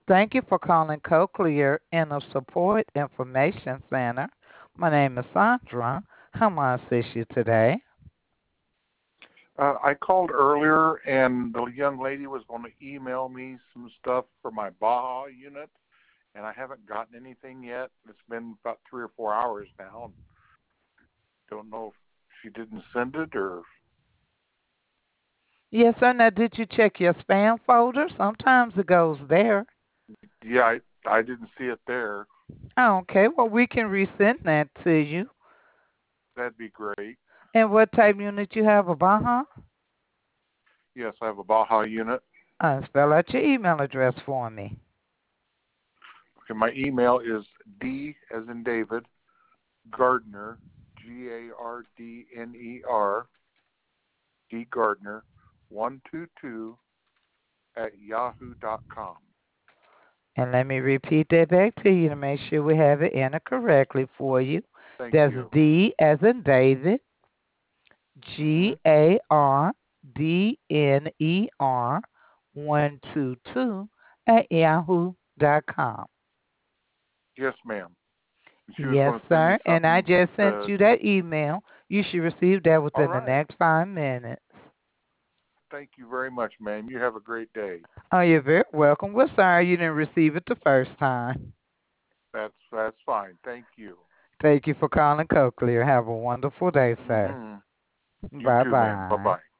Thank you for calling Cochlear Inner Support Information Center. My name is Sandra. How may I assist you today? I called earlier, and the young lady was going to email me some stuff for my Baja unit, and I haven't gotten anything yet. It's been about 3 or 4 hours now. Don't know if she didn't send it or. Yes, sir. Now, did you check your spam folder? Sometimes it goes there. Yeah, I didn't see it there. Okay, well, we can resend that to you. That'd be great. And what type unit you have, a Baja? Yes, I have a Baja unit. Spell out your email address for me. Okay, my email is D as in David Gardner, Gardner, D Gardner 122 at yahoo.com. And let me repeat that back to you to make sure we have it entered correctly for you. Thank That's you. D as in David, Hmm. GARDNER 122 at yahoo.com. Yes, ma'am. She was Yes, going to send me sir. And I something. just sent you that email. You should receive that All within the right. next 5 minutes. Thank you very much, ma'am. You have a great day. Oh, you're very welcome. We're sorry you didn't receive it the first time. That's fine. Thank you. Thank you for calling Cochlear. Have a wonderful day, sir. Hmm. You Bye too, ma'am. Bye bye. bye.